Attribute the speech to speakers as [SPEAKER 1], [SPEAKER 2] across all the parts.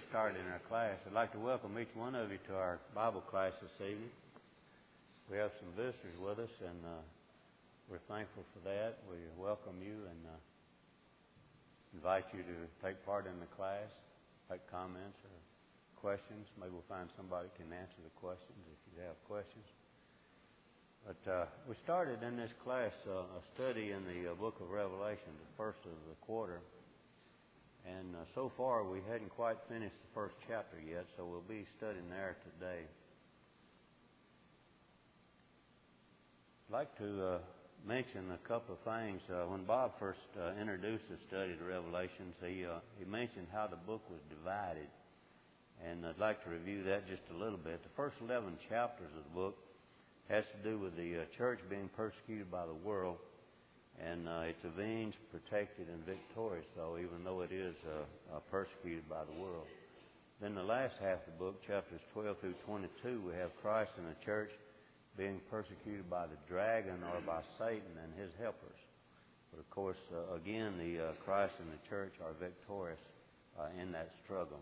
[SPEAKER 1] started in our class. I'd like to welcome each one of you to our Bible class this evening. We have some visitors with us, and we're thankful for that. We welcome you and invite you to take part in the class, make comments or questions. Maybe we'll find somebody who can answer the questions if you have questions. But we started in this class a study in the book of Revelation, the first of the quarter. And so far we hadn't quite finished the first chapter yet, so we'll be studying there today. I'd like to mention a couple of things. When Bob first introduced the study of Revelations, he mentioned how the book was divided. And I'd like to review that just a little bit. The first 11 chapters of the book has to do with the church being persecuted by the world. And it's avenged, protected, and victorious, though, even though it is persecuted by the world. Then the last half of the book, chapters 12 through 22, we have Christ and the church being persecuted by the dragon or by Satan and his helpers. But of course, again, the Christ and the church are victorious in that struggle.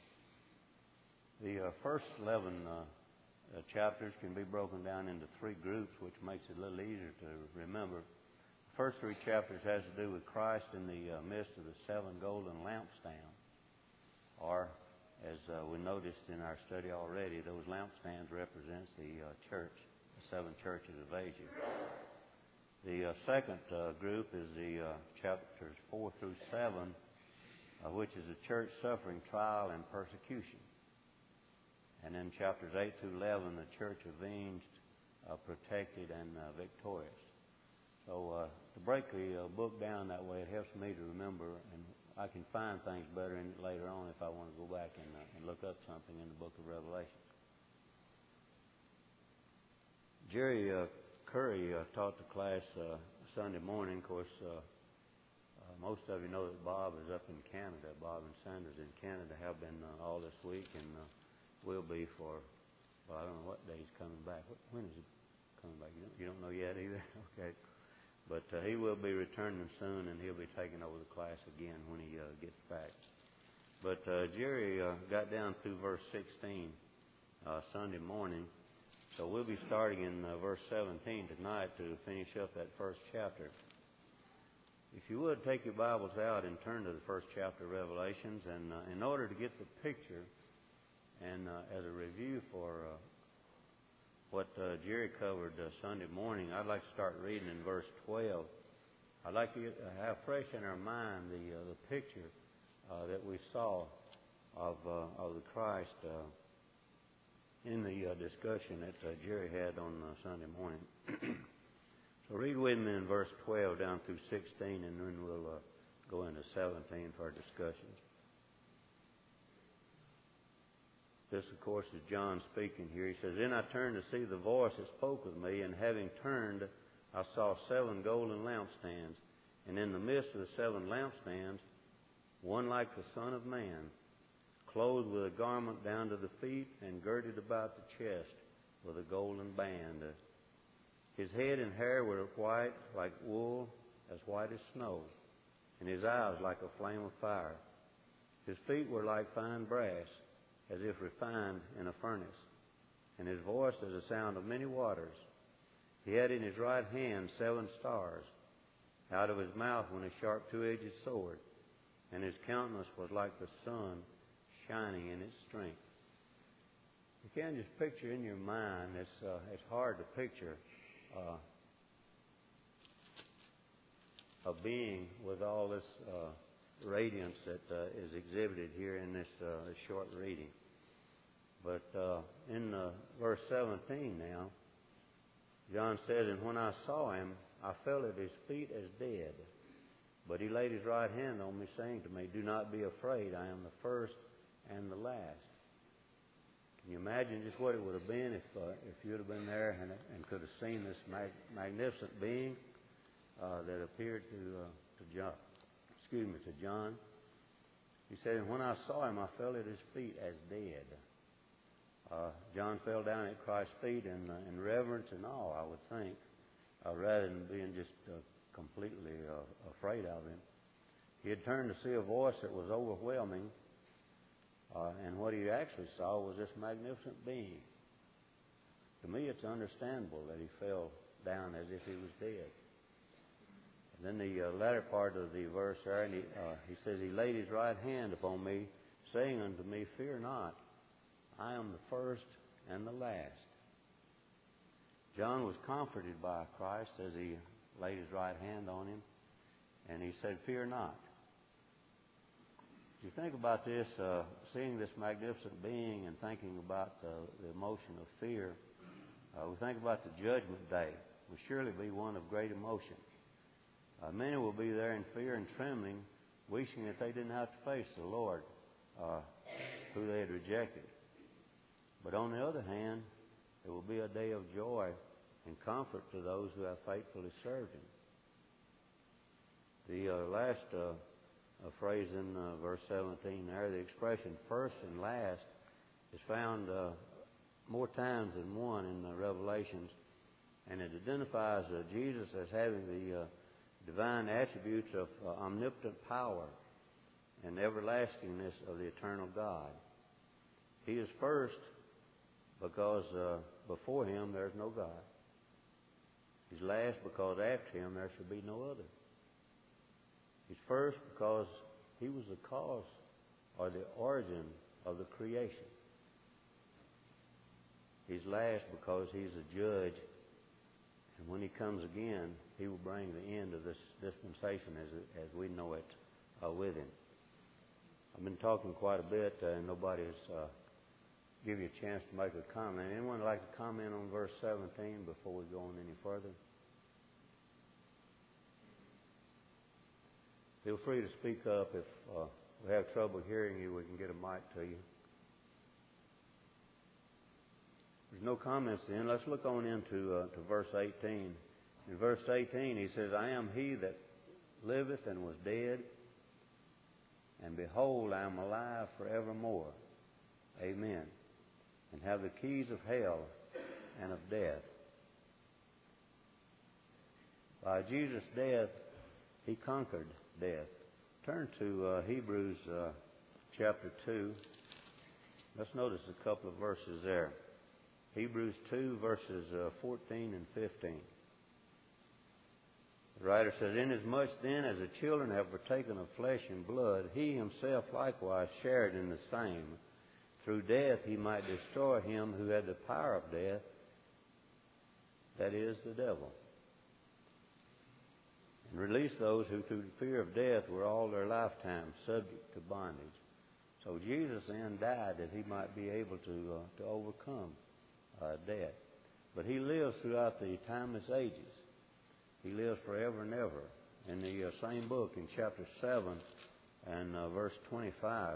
[SPEAKER 1] The first 11 chapters can be broken down into three groups, which makes it a little easier to remember. The first three chapters has to do with Christ in the midst of the seven golden lampstands, or as we noticed in our study already, those lampstands represents the church, the seven churches of Asia. The second group is the chapters 4 through 7, which is the church suffering trial and persecution. And then chapters 8 through 11, the church avenged, protected, and victorious. So to break the book down that way, it helps me to remember, and I can find things better in it later on if I want to go back and look up something in the book of Revelation. Jerry Curry taught the class Sunday morning. Of course, most of you know that Bob is up in Canada. Bob and Sanders in Canada have been all this week and will be for, well, I don't know what day he's coming back. When is he coming back? You don't know yet either? Okay. But he will be returning soon, and he'll be taking over the class again when he gets back. But Jerry got down through verse 16 Sunday morning, so we'll be starting in verse 17 tonight to finish up that first chapter. If you would, take your Bibles out and turn to the first chapter of Revelations, and in order to get the picture, and as a review for what Jerry covered Sunday morning, I'd like to start reading in verse 12. I'd like to have fresh in our mind the picture that we saw of the Christ in the discussion that Jerry had on Sunday morning. So read with me in verse 12 down through 16, and then we'll go into 17 for our discussions. This, of course, is John speaking here. He says, "Then I turned to see the voice that spoke with me, and having turned, I saw 7 golden lampstands. And in the midst of the 7 lampstands, one like the Son of Man, clothed with a garment down to the feet, and girded about the chest with a golden band. His head and hair were white like wool, as white as snow, and his eyes like a flame of fire. His feet were like fine brass, as if refined in a furnace, and his voice as the sound of many waters. He had in his right hand 7 stars. Out of his mouth went a sharp 2-edged sword, and his countenance was like the sun shining in its strength." You can just picture in your mind, it's hard to picture a being with all this radiance that is exhibited here in this short reading. But in verse 17 now, John says, "And when I saw him, I fell at his feet as dead. But he laid his right hand on me, saying to me, 'Do not be afraid. I am the first and the last.'" Can you imagine just what it would have been if you would have been there and could have seen this magnificent being that appeared to John? To John. He said, "And when I saw him, I fell at his feet as dead." John fell down at Christ's feet in reverence and awe, I would think, rather than being just completely afraid of him. He had turned to see a voice that was overwhelming. And what he actually saw was this magnificent being. To me, it's understandable that he fell down as if he was dead. And then the latter part of the verse there, and he says, he laid his right hand upon me, saying unto me, Fear not, I am the first and the last. John was comforted by Christ as he laid his right hand on him, and he said, Fear not. If you think about this, seeing this magnificent being and thinking about the emotion of fear, we think about the judgment day. Will surely be one of great emotion. Many will be there in fear and trembling, wishing that they didn't have to face the Lord, who they had rejected. But on the other hand, it will be a day of joy and comfort to those who have faithfully served Him. The last phrase in verse 17 there, the expression first and last, is found more times than one in the Revelations, and it identifies Jesus as having the divine attributes of omnipotent power and everlastingness of the eternal God. He is first because before Him there is no God. He's last because after Him there should be no other. He's first because He was the cause or the origin of the creation. He's last because He's a judge, and when He comes again, He will bring the end of this dispensation as we know it with Him. I've been talking quite a bit, and nobody has given you a chance to make a comment. Anyone like to comment on verse 17 before we go on any further? Feel free to speak up. If we have trouble hearing you, we can get a mic to you. There's no comments then. Let's look on into to verse 18. In verse 18, he says, I am he that liveth and was dead, and behold, I am alive forevermore. Amen. And have the keys of hell and of death. By Jesus' death, He conquered death. Turn to Hebrews chapter 2. Let's notice a couple of verses there. Hebrews 2, verses 14 and 15. The writer says, Inasmuch then as the children have partaken of flesh and blood, He Himself likewise shared in the same. Through death He might destroy him who had the power of death, that is, the devil, and release those who through the fear of death were all their lifetime subject to bondage. So Jesus then died that He might be able to overcome death. But He lives throughout the timeless ages. He lives forever and ever. In the same book, in chapter 7 and verse 25,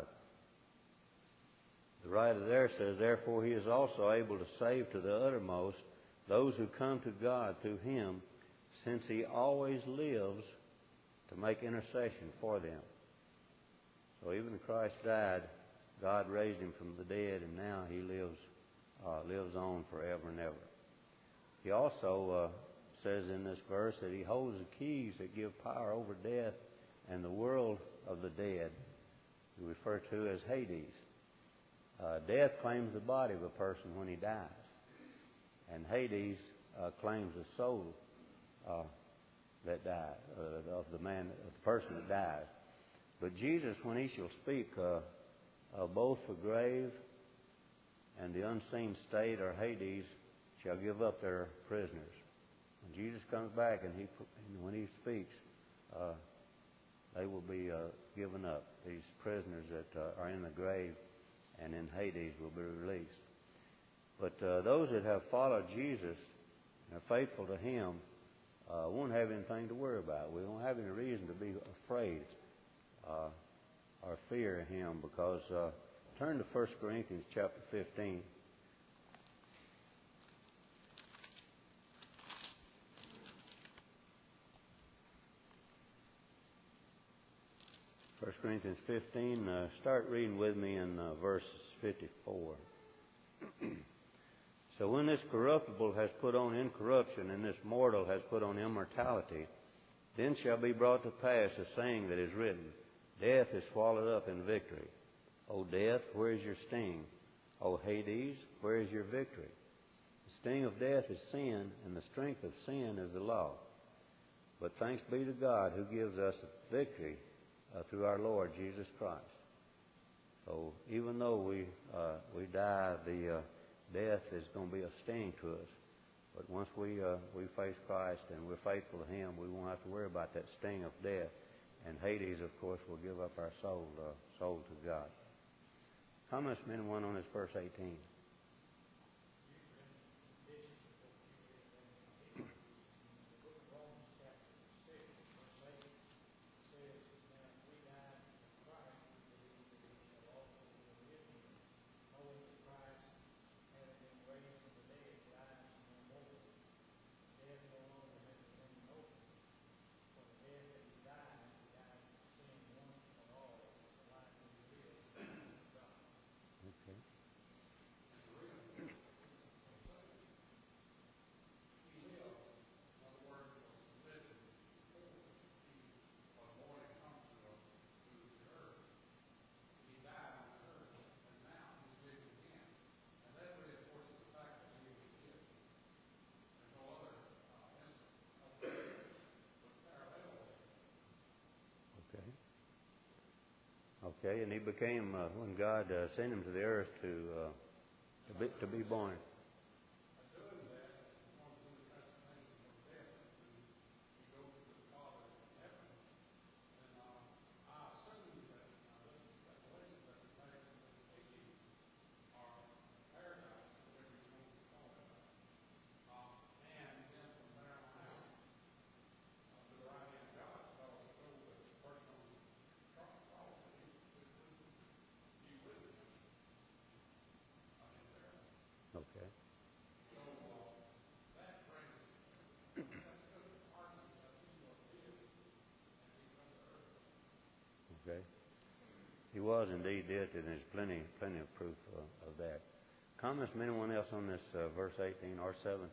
[SPEAKER 1] the writer there says, Therefore He is also able to save to the uttermost those who come to God through Him, since He always lives to make intercession for them. So even Christ died, God raised Him from the dead, and now He lives on forever and ever. He also says in this verse that He holds the keys that give power over death and the world of the dead, we refer to as Hades. Death claims the body of a person when he dies, and Hades claims the soul that died, of the person that dies. But Jesus, when He shall speak, both the grave and the unseen state, or Hades, shall give up their prisoners. When Jesus comes back and when He speaks, they will be given up. These prisoners that are in the grave and in Hades will be released. But those that have followed Jesus and are faithful to Him won't have anything to worry about. We won't have any reason to be afraid or fear Him, because turn to 1 Corinthians chapter 15. 1 Corinthians 15, start reading with me in verse 54. So when this corruptible has put on incorruption, and this mortal has put on immortality, then shall be brought to pass the saying that is written, Death is swallowed up in victory. O death, where is your sting? O Hades, where is your victory? The sting of death is sin, and the strength of sin is the law. But thanks be to God who gives us victory through our Lord Jesus Christ. So even though we die, the death is going to be a sting to us. But once we face Christ and we're faithful to Him, we won't have to worry about that sting of death. And Hades, of course, will give up our soul to God. Comments from anyone on this verse 18? Okay, and he became, when God sent him to the earth to be born. Okay. Okay. He was indeed dead, and there's plenty of proof of that. Comments from anyone else on this verse 18 or 17?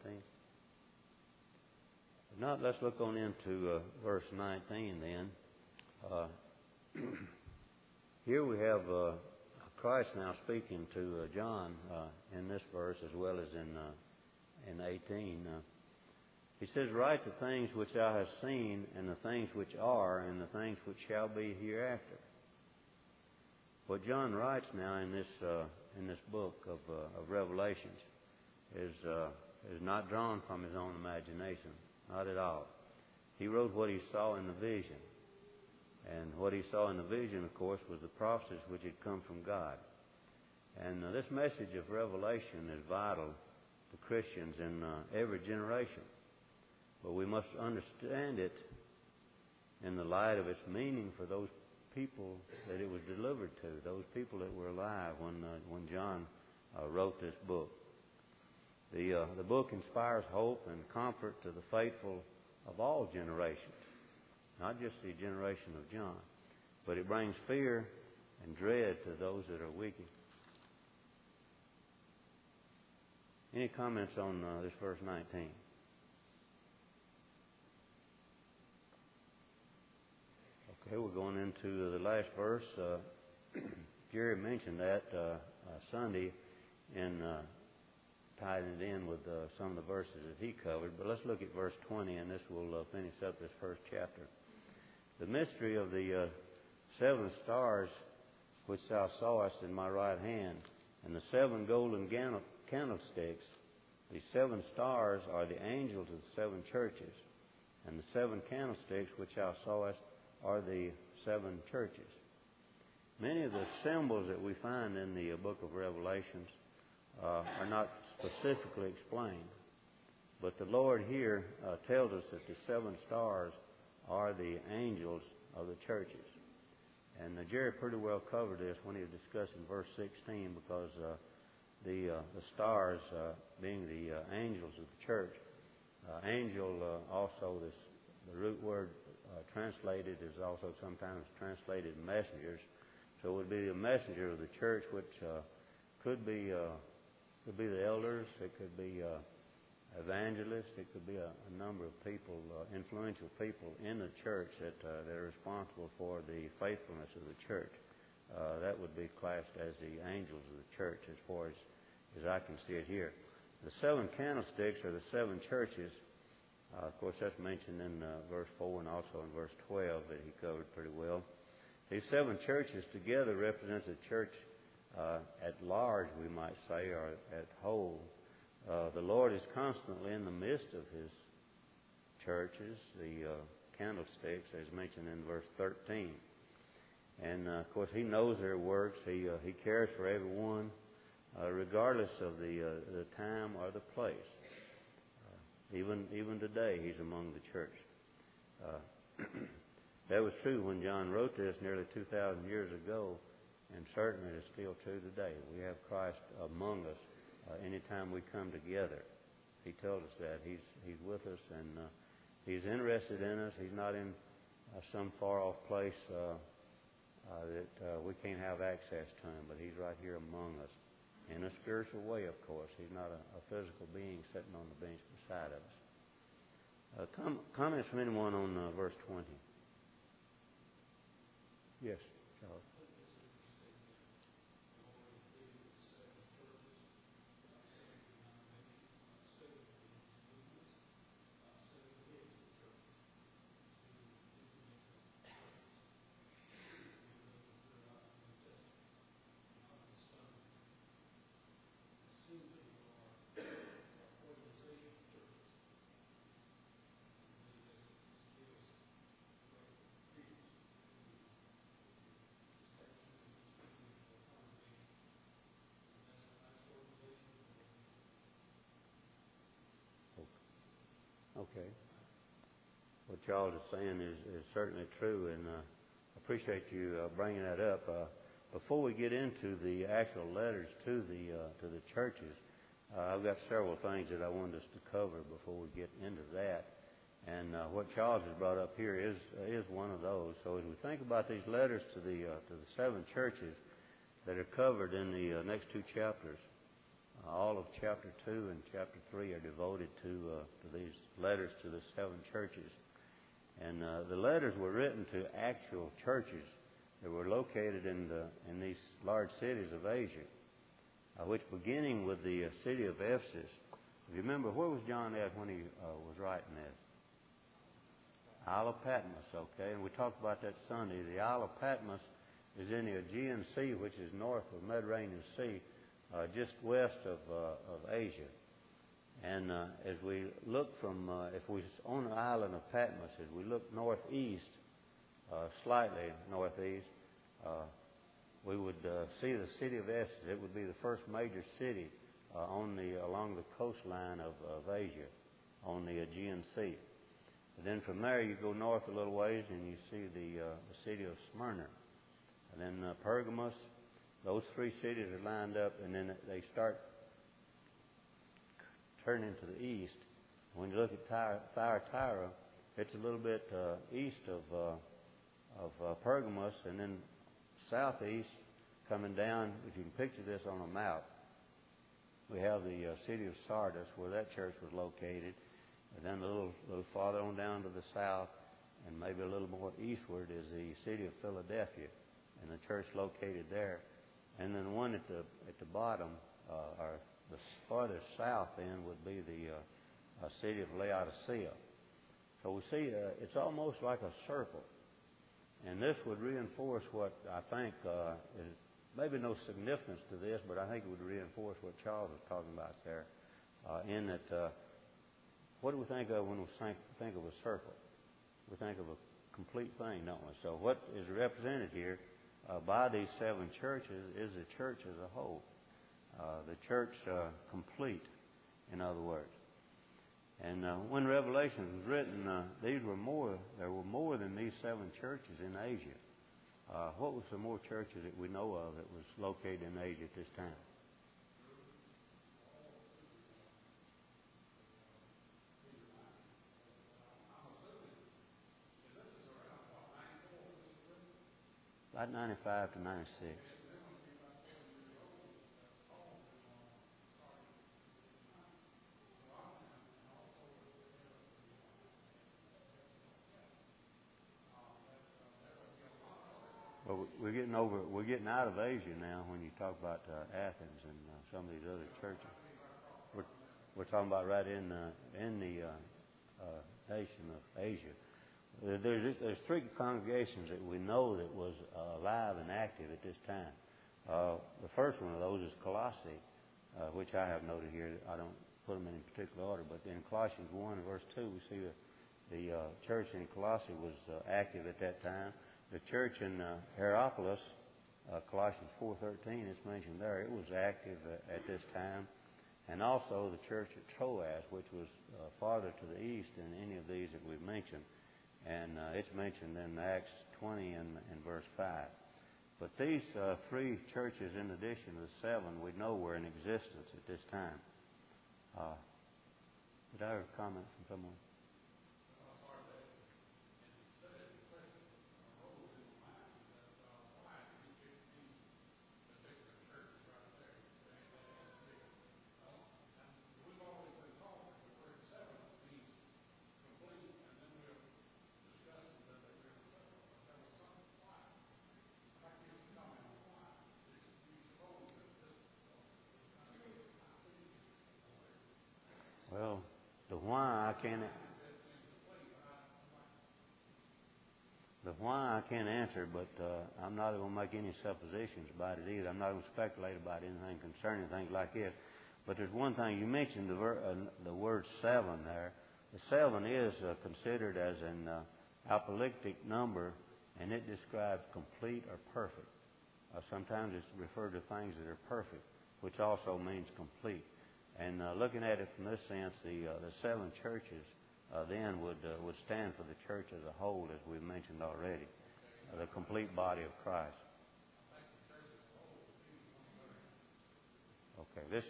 [SPEAKER 1] If not, let's look on into verse 19 then. Here we have Christ now speaking to John in this verse as well as in 18. He says, "Write the things which thou hast seen, and the things which are, and the things which shall be hereafter." What John writes now in this book of Revelations is not drawn from his own imagination, not at all. He wrote what he saw in the vision. And what he saw in the vision, of course, was the prophecies which had come from God. And this message of Revelation is vital to Christians in every generation. But we must understand it in the light of its meaning for those people that it was delivered to, those people that were alive when John wrote this book. The book inspires hope and comfort to the faithful of all generations. Not just the generation of John, but it brings fear and dread to those that are wicked. Any comments on this verse 19? Okay, we're going into the last verse. Jerry mentioned that Sunday and tied it in with some of the verses that he covered. But let's look at verse 20, and this will finish up this first chapter. The mystery of the 7 stars which thou sawest in my right hand, and the 7 golden candlesticks. The 7 stars are the angels of the 7 churches, and the 7 candlesticks which thou sawest are the 7 churches. Many of the symbols that we find in the book of Revelations are not specifically explained, but the Lord here tells us that the 7 stars are the angels of the churches. And Jerry pretty well covered this when he was discussing verse 16, because the stars being the angels of the church. Angel also, the root word translated is also sometimes translated messengers. So it would be a messenger of the church, which could be the elders, it could be evangelists, it could be a number of people, influential people in the church that are responsible for the faithfulness of the church. that would be classed as the angels of the church as far as I can see it here. The 7 candlesticks are the 7 churches. Of course, that's mentioned in verse 4 and also in verse 12 that he covered pretty well. These 7 churches together represent the church at large, we might say, or at whole. The Lord is constantly in the midst of His churches, the candlesticks, as mentioned in verse 13. And, of course, He knows their works. He cares for everyone, regardless of the time or the place. Even today, He's among the church. That was true when John wrote this nearly 2,000 years ago, and certainly it is still true today. We have Christ among us anytime we come together. He told us that. He's with us, and He's interested in us. He's not in some far-off place that we can't have access to Him, but He's right here among us in a spiritual way, of course. He's not a physical being sitting on the bench beside us. Comments from anyone on verse 20? Yes, Charles. Okay. What Charles is saying is certainly true, and I appreciate you bringing that up. Before we get into the actual letters to the churches, I've got several things that I wanted us to cover before we get into that. And what Charles has brought up here is one of those. So as we think about these letters to the 7 churches that are covered in the next 2 chapters, all of chapter 2 and chapter 3 are devoted to these letters to the 7 churches. And the letters were written to actual churches that were located in these large cities of Asia, which beginning with the city of Ephesus. If you remember, where was John at when he was writing this? Isle of Patmos, okay? And we talked about that Sunday. The Isle of Patmos is in the Aegean Sea, which is north of the Mediterranean Sea, just west of Asia. And as we look from, if we're on the island of Patmos, as we look northeast, slightly northeast, we would see the city of Ephesus. It would be the first major city along the coastline of Asia, on the Aegean Sea. And then from there you go north a little ways and you see the city of Smyrna. And then Pergamos. Those 3 cities are lined up, and then they start turning to the east. When you look at Thyatira, it's a little bit east of Pergamos, and then southeast, coming down. If you can picture this on a map, we have the city of Sardis, where that church was located, and then a little farther on down to the south, and maybe a little more eastward is the city of Philadelphia, and the church located there. And then the one at the bottom, or the farthest south end, would be the city of Laodicea. So we see it's almost like a circle. And this would reinforce what I think is maybe no significance to this, but I think it would reinforce what Charles was talking about there, in that what do we think of when we think of a circle? We think of a complete thing, don't we? So what is represented here by these 7 churches is the church as a whole. The church complete, in other words. And when Revelation was written, there were more than these 7 churches in Asia. What were some more churches that we know of that was located in Asia at this time? About 95 to 96. Well, we're getting out of Asia now when you talk about Athens and some of these other churches. We're talking about right in the nation of Asia. There's three congregations that we know that was alive and active at this time. The first one of those is Colossae, which I have noted here. I don't put them in particular order, but in Colossians 1 and verse 2, we see the church in Colossae was active at that time. The church in Hierapolis, Colossians 4:13, it's mentioned there. It was active at this time. And also the church at Troas, which was farther to the east than any of these that we've mentioned. And it's mentioned in Acts 20 and verse 5. But these three churches, in addition to the seven, we know were in existence at this time. Did I have a comment from someone? Well, the why I can't answer, but I'm not going to make any suppositions about it either. I'm not going to speculate about anything concerning things like this. But there's one thing you mentioned, the word seven there. The seven is considered as an apocalyptic number, and it describes complete or perfect. Sometimes it's referred to things that are perfect, which also means complete. And looking at it from this sense, the seven churches then would stand for the church as a whole, as we've mentioned already, the complete body of Christ. Okay, this.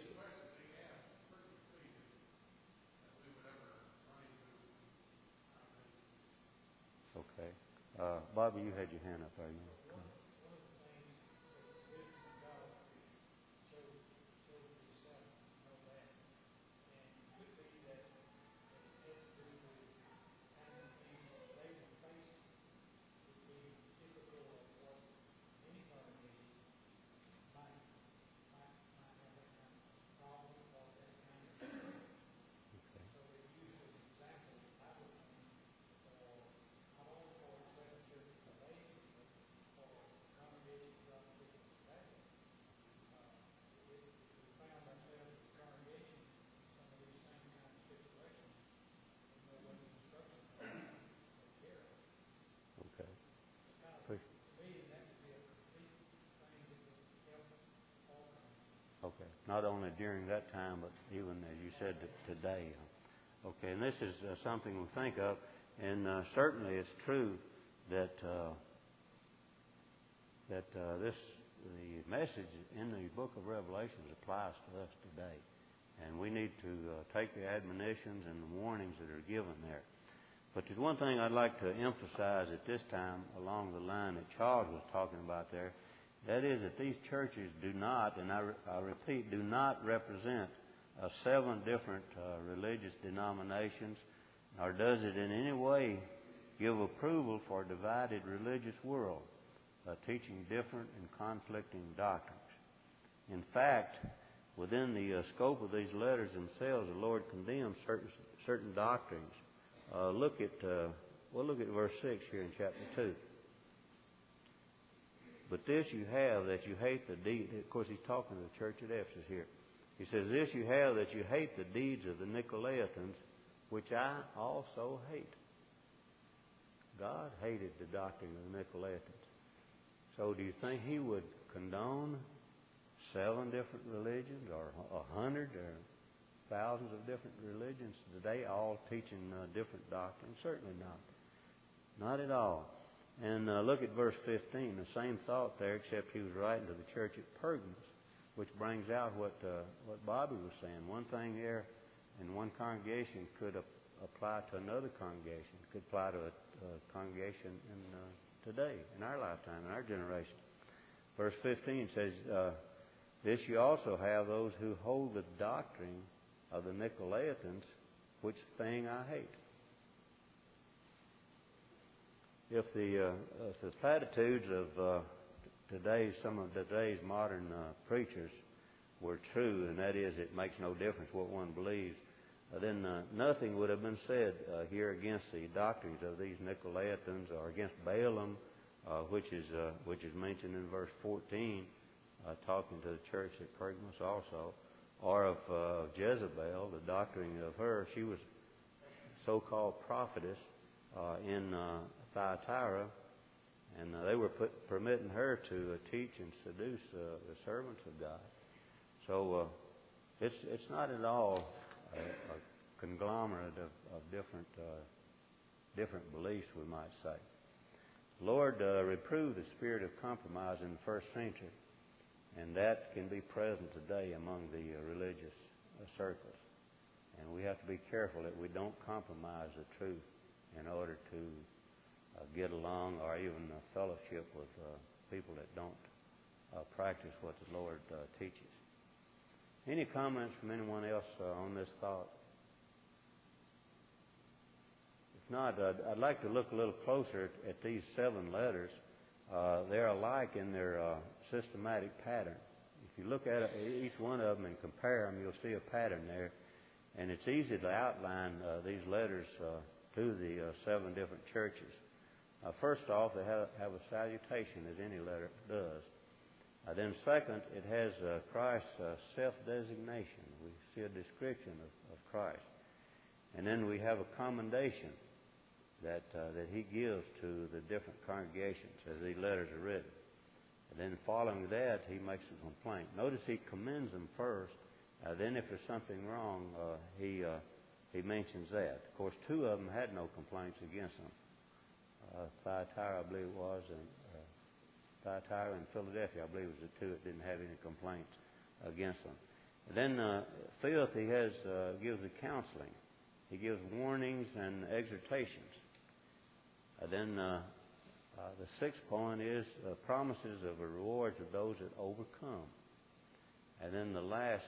[SPEAKER 1] Okay, Bobby, you had your hand up there. Okay. Not only during that time, but even, as you said, today. Okay. And this is something we think of, and certainly it's true that the message in the book of Revelations applies to us today, and we need to take the admonitions and the warnings that are given there. But there's one thing I'd like to emphasize at this time along the line that Charles was talking about there. That is that these churches do not, and I repeat, do not represent seven different religious denominations, nor does it in any way give approval for a divided religious world, teaching different and conflicting doctrines. In fact, within the scope of these letters themselves, the Lord condemns certain doctrines. We'll look at verse 6 here in chapter 2. But this you have, that you hate the deed. Of course, he's talking to the church at Ephesus here. He says, this you have, that you hate the deeds of the Nicolaitans, which I also hate. God hated the doctrine of the Nicolaitans. So do you think he would condone 7 different religions, or 100, or thousands of different religions today, all teaching different doctrines? Certainly not. Not at all. And look at verse 15, the same thought there, except he was writing to the church at Pergamos, which brings out what Bobby was saying. One thing there in one congregation could apply to another congregation, could apply to a congregation today, in our lifetime, in our generation. Verse 15 says, this you also have those who hold the doctrine of the Nicolaitans, which thing I hate. if the platitudes of some of today's modern preachers were true, and that is, it makes no difference what one believes, then nothing would have been said here against the doctrines of these Nicolaitans, or against Balaam, which is mentioned in verse 14, talking to the church at Pergamos also, or of Jezebel, the doctrine of her. She was so-called prophetess in Thyatira, and they were permitting her to teach and seduce the servants of God. So it's not at all a conglomerate of different beliefs, we might say. The Lord reproved the spirit of compromise in the first century, and that can be present today among the religious circles. And we have to be careful that we don't compromise the truth in order to get along or even fellowship with people that don't practice what the Lord teaches. Any comments from anyone else on this thought? If not, I'd like to look a little closer at these 7 letters. They're alike in their systematic pattern. If you look at each one of them and compare them, you'll see a pattern there. And it's easy to outline these letters to the 7 different churches. First off, they have a salutation, as any letter does. Then second, it has Christ's self-designation. We see a description of Christ. And then we have a commendation that he gives to the different congregations as these letters are written. And then following that, he makes a complaint. Notice he commends them first. Then if there's something wrong, he mentions that. Of course, 2 of them had no complaints against them. Thyatira, I believe it was, and Thyatira and Philadelphia, I believe it was the 2 that didn't have any complaints against them. And then fifth, he gives the counseling. He gives warnings and exhortations. Then the 6th point is promises of a reward to those that overcome. And then the last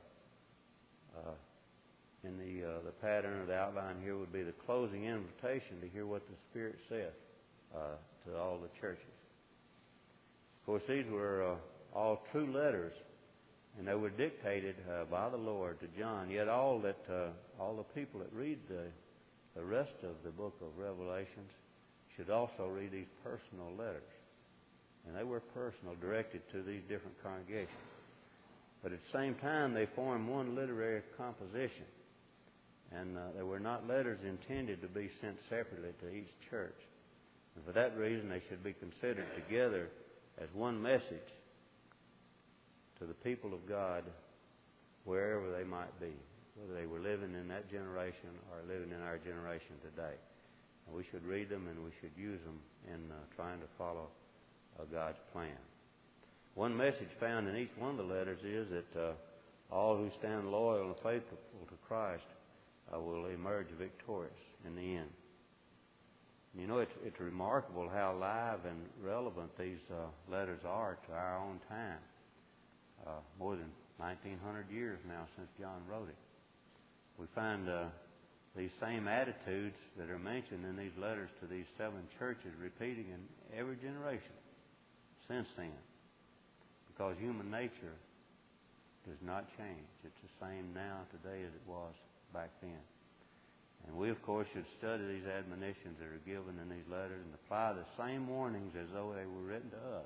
[SPEAKER 1] in the pattern or the outline here would be the closing invitation to hear what the Spirit saith to all the churches. Of course, these were all true letters, and they were dictated by the Lord to John. Yet all the people that read the rest of the book of Revelations should also read these personal letters. And they were personal, directed to these different congregations. But at the same time, they form one literary composition. And they were not letters intended to be sent separately to each church. And for that reason, they should be considered together as one message to the people of God wherever they might be, whether they were living in that generation or living in our generation today. And we should read them and we should use them in trying to follow God's plan. One message found in each one of the letters is that all who stand loyal and faithful to Christ will emerge victorious in the end. You know, it's remarkable how live and relevant these letters are to our own time. More than 1,900 years now since John wrote it. We find these same attitudes that are mentioned in these letters to these 7 churches repeating in every generation since then. Because human nature does not change. It's the same now today as it was back then. And we, of course, should study these admonitions that are given in these letters and apply the same warnings as though they were written to us.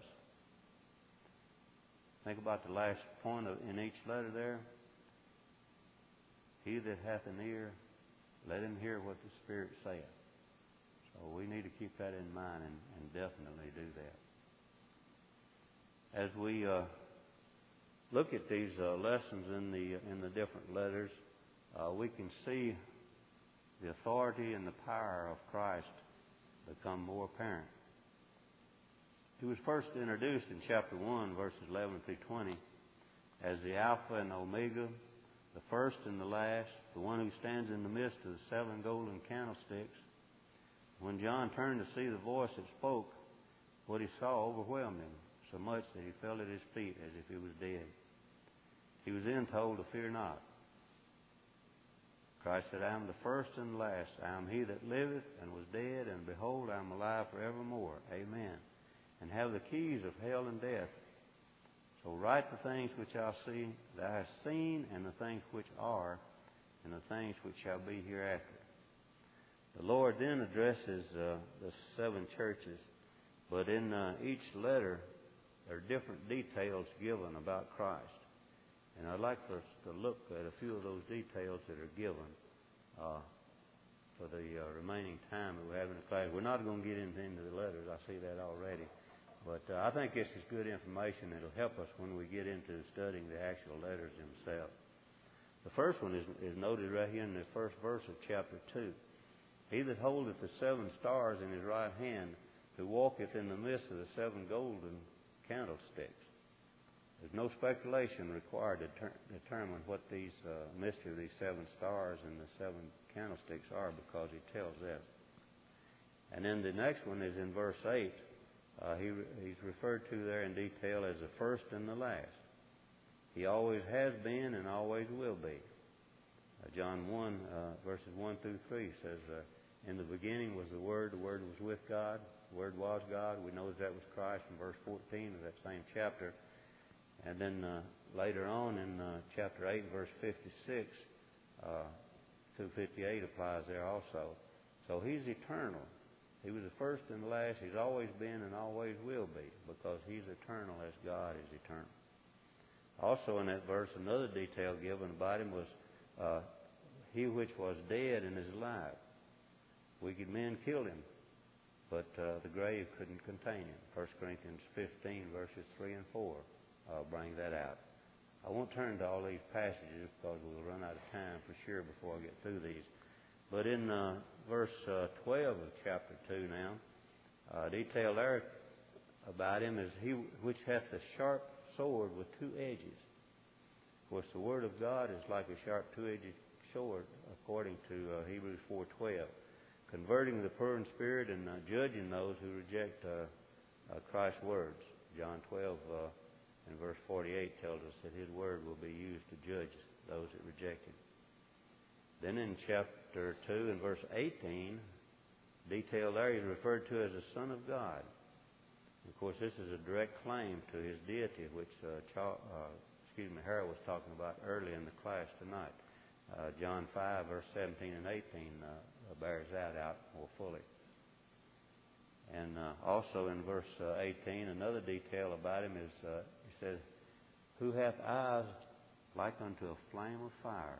[SPEAKER 1] Think about the last point in each letter there. He that hath an ear, let him hear what the Spirit saith. So we need to keep that in mind and definitely do that. As we look at these lessons in the different letters, we can see the authority and the power of Christ become more apparent. He was first introduced in chapter 1, verses 11 through 20, as the Alpha and Omega, the first and the last, the one who stands in the midst of the 7 golden candlesticks. When John turned to see the voice that spoke, what he saw overwhelmed him so much that he fell at his feet as if he was dead. He was then told to fear not. Christ said, I am the first and the last. I am he that liveth and was dead, and behold, I am alive forevermore. Amen. And have the keys of hell and death. So write the things which thou hast seen, and the things which are, and the things which shall be hereafter. The Lord then addresses the 7 churches, but in each letter there are different details given about Christ. And I'd like for us to look at a few of those details that are given for the remaining time that we have in the class. We're not going to get into the letters. I see that already. But I think this is good information that will help us when we get into studying the actual letters themselves. The first one is noted right here in the first verse of chapter 2. He that holdeth the 7 stars in his right hand, who walketh in the midst of the 7 golden candlesticks. There's no speculation required to determine what these mystery of these 7 stars and the 7 candlesticks are, because he tells that. And then the next one is in verse 8. He's referred to there in detail as the first and the last. He always has been and always will be. John 1, verses 1 through 3 says, in the beginning was the Word was with God, the Word was God. We know that was Christ in verse 14 of that same chapter. And then later on in chapter 8, verse 56, 258 applies there also. So he's eternal. He was the first and the last. He's always been and always will be, because he's eternal as God is eternal. Also in that verse, another detail given about him was he which was dead and is alive. Wicked men killed him, but the grave couldn't contain him. 1 Corinthians 15, verses 3 and 4 bring that out. I won't turn to all these passages because we'll run out of time for sure before I get through these. But in verse 12 of chapter 2 now, detail there about him is he which hath a sharp sword with 2 edges. Of course, the Word of God is like a sharp 2-edged sword, according to Hebrews 4:12, converting the poor in spirit and judging those who reject Christ's words. John 12 in verse 48 tells us that His Word will be used to judge those that reject Him. Then in chapter 2 in verse 18, detail there, he's referred to as the Son of God. Of course, this is a direct claim to His deity, which Harold was talking about early in the class tonight. John 5, verse 17 and 18 bears that out more fully. And also in verse 18, another detail about Him is, he says, who hath eyes like unto a flame of fire.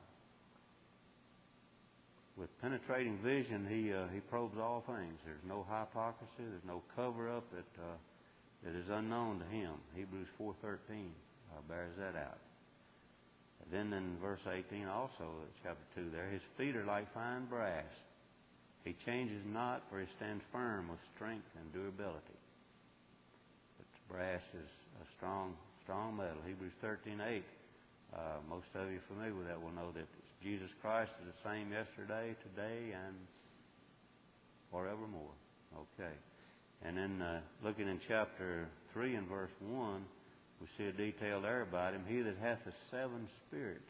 [SPEAKER 1] With penetrating vision, he probes all things. There's no hypocrisy. There's no cover-up that is unknown to Him. Hebrews 4:13 bears that out. And then in verse 18 also, chapter 2 there, his feet are like fine brass. He changes not, for he stands firm with strength and durability. But brass is a strong metal. Hebrews 13:8. Most of you familiar with that will know that Jesus Christ is the same yesterday, today, and forevermore. Okay. And then looking in chapter 3 and verse 1, we see a detail there about Him. He that hath the 7 spirits.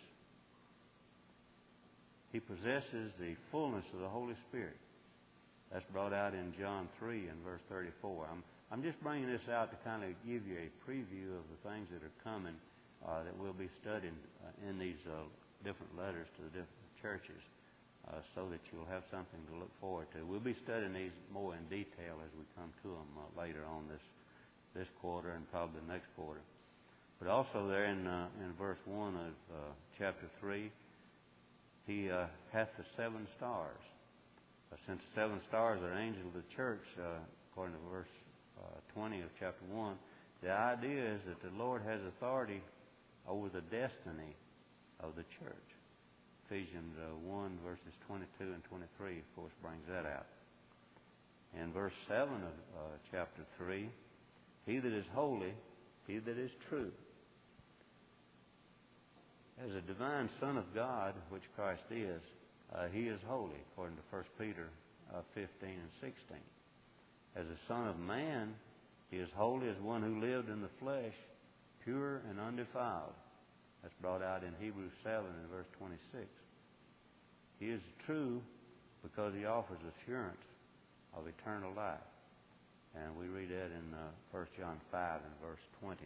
[SPEAKER 1] He possesses the fullness of the Holy Spirit. That's brought out in John 3 and verse 34. I'm just bringing this out to kind of give you a preview of the things that are coming that we'll be studying in these different letters to the different churches, so that you'll have something to look forward to. We'll be studying these more in detail as we come to them later on this quarter and probably the next quarter. But also there in verse 1 of chapter 3, He hath the 7 stars. Since the 7 stars are angels of the church, according to verse 20 of chapter 1, the idea is that the Lord has authority over the destiny of the church. Ephesians 1 verses 22 and 23, of course, brings that out. In verse 7 of chapter 3, He that is holy, He that is true. As a divine Son of God, which Christ is, He is holy, according to 1 Peter 15 and 16. As a Son of Man, He is holy as one who lived in the flesh, pure and undefiled. That's brought out in Hebrews 7 and verse 26. He is true because He offers assurance of eternal life. And we read that in 1 John 5 and verse 20.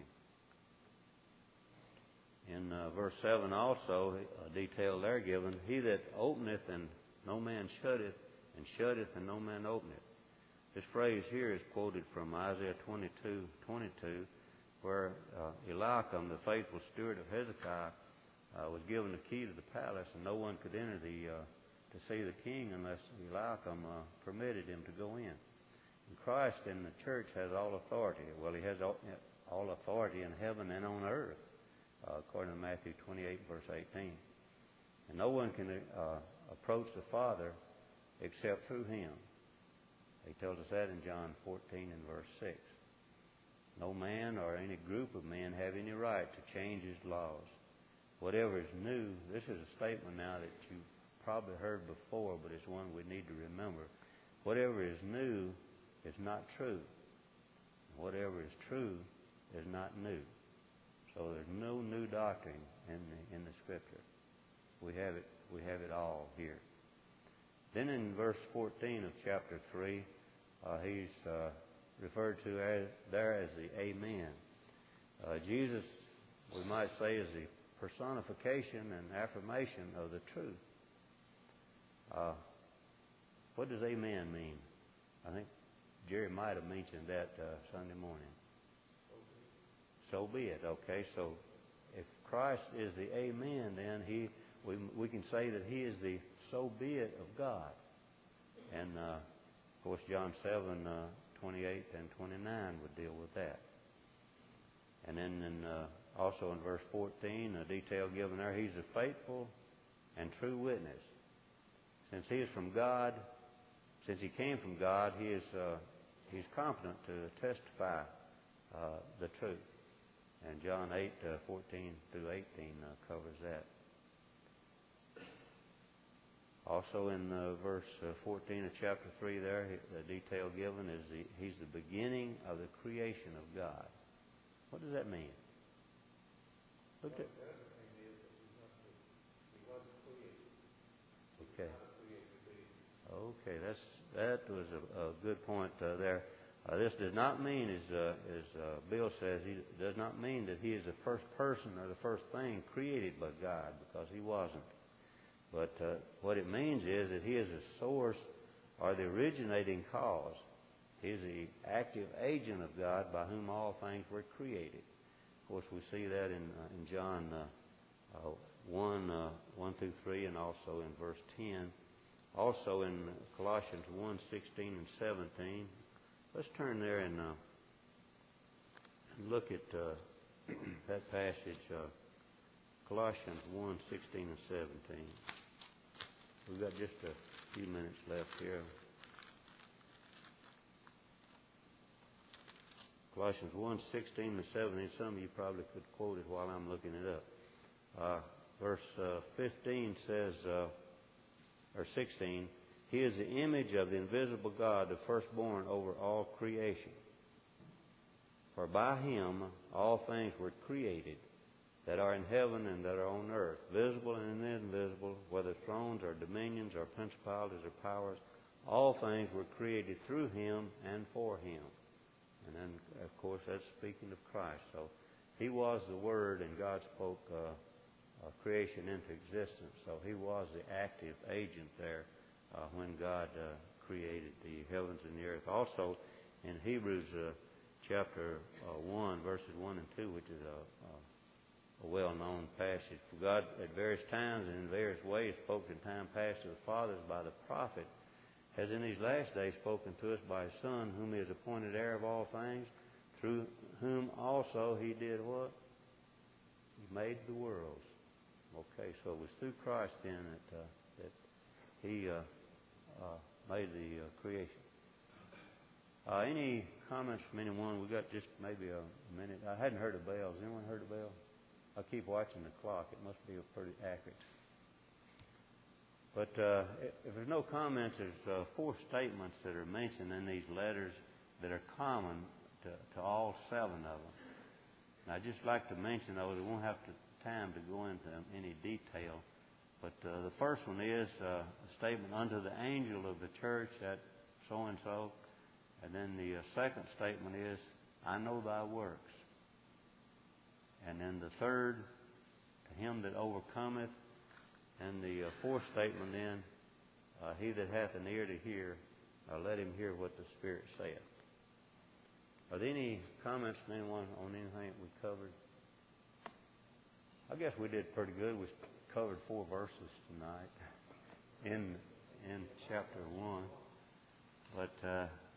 [SPEAKER 1] In verse 7 also, a detail there given, He that openeth and no man shutteth, and shutteth and no man openeth. This phrase here is quoted from Isaiah 22:22, where Eliakim, the faithful steward of Hezekiah, was given the key to the palace, and no one could enter to see the king unless Eliakim permitted him to go in. And Christ in the church has all authority. Well, He has all authority in heaven and on earth, according to Matthew 28, verse 18. And no one can approach the Father except through Him. He tells us that in John 14 and verse 6. No man or any group of men have any right to change His laws. Whatever is new, this is a statement now that you've probably heard before, but it's one we need to remember. Whatever is new is not true. Whatever is true is not new. So there's no new doctrine in the Scripture. We have it all here. Then in verse 14 of chapter 3, he's referred to there as the Amen. Jesus, we might say, is the personification and affirmation of the truth. What does Amen mean? I think Jerry might have mentioned that Sunday morning. So be it. Okay, so if Christ is the Amen, then we can say that He is the so be it of God. And of course, John 7:28 and 29 would deal with that. And then also in verse 14, a detail given there, He's a faithful and true witness. Since He is from God, since He came from God, He's competent to testify the truth. And John 8:14 through 18 covers that. Also in verse 14 of chapter 3 there, the detail given is He's the beginning of the creation of God. What does that mean? Look at. Okay. Okay, that was a good point there. This does not mean, as Bill says, he does not mean that He is the first person or the first thing created by God, because He wasn't. But what it means is that He is the source or the originating cause. He is the active agent of God by whom all things were created. Of course, we see that in John 1 through 3, and also in verse 10. Also in Colossians 1:16 and 17. Let's turn there and look at that passage, Colossians 1:16 and 17. We've got just a few minutes left here. Colossians 1:16 and 17. Some of you probably could quote it while I'm looking it up. Verse 15 says, or 16, He is the image of the invisible God, the firstborn over all creation. For by Him all things were created, that are in heaven and that are on earth, visible and invisible, whether thrones or dominions or principalities or powers. All things were created through Him and for Him. And then, of course, that's speaking of Christ. So He was the Word, and God spoke creation into existence. So He was the active agent there when God created the heavens and the earth. Also, in Hebrews chapter 1, verses 1 and 2, which is a well-known passage. For God at various times and in various ways spoke in time past to the fathers by the prophet, has in these last days spoken to us by His Son, whom He has appointed heir of all things, through whom also He did what? He made the worlds. Okay, so it was through Christ then that He made the creation. Any comments from anyone? We've got just maybe a minute. I hadn't heard a bell. Has anyone heard a bell? I keep watching the clock. It must be pretty accurate. But if there's no comments, there's 4 statements that are mentioned in these letters that are common to all 7 of them. And I'd just like to mention those. We won't have time to go into any detail. But the first one is a statement unto the angel of the church at so-and-so. And then the second statement is, I know thy works. And then the third, to him that overcometh. And the fourth statement then, he that hath an ear to hear, let him hear what the Spirit saith. Are there any comments from anyone on anything we covered? I guess we did pretty good. We covered 4 verses tonight in chapter 1. But